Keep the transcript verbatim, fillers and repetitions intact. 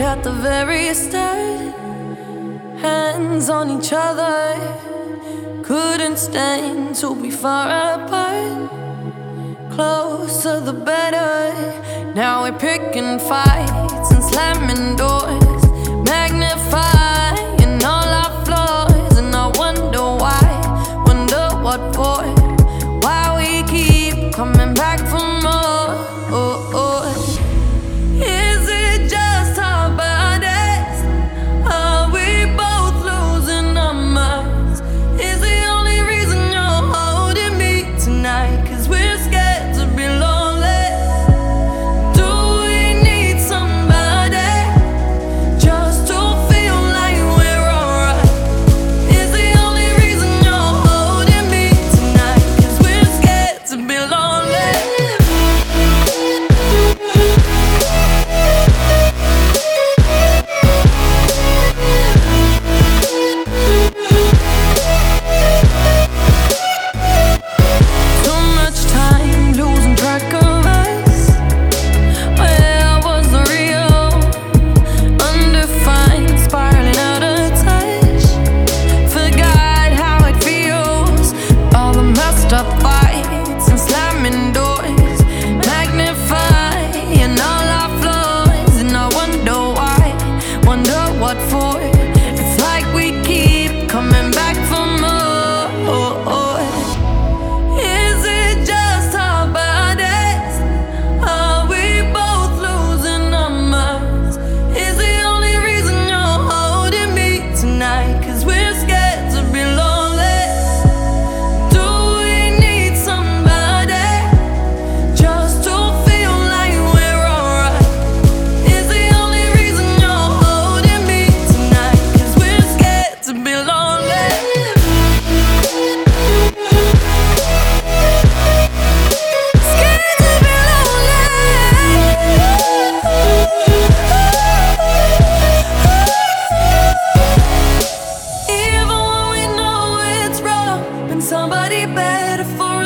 at the very start, hands on each other, couldn't stand to be far apart. Closer the better. Now we're picking fights and slamming doors, magnifying all our flaws. And I wonder why, wonder what for, why we keep coming back for more. Oh, oh. Is it just our bodies? Are we both losing our minds? Is the only reason you're holding me tonight 'cause we're scared to be lonely? Do we need somebody just to feel like we're alright? Is the only reason you're holding me tonight 'cause we're scared to be lonely? Too much time losing track of us. Where was the real? Undefined, spiraling out of touch. Forgot how it feels. All the messed up fights and slamming doors, magnifying all our flaws. And I wonder why, wonder what for. It's like we keep coming back for more. Is it just our bodies? Are we both losing our minds? Is the only reason you're holding me tonight 'cause we're scared to be lonely? Do we need somebody just to feel like we're alright? Is the only reason you're holding me tonight 'cause we're scared to be lonely? Scared to be lonely. Even when we know it's wrong, been somebody better for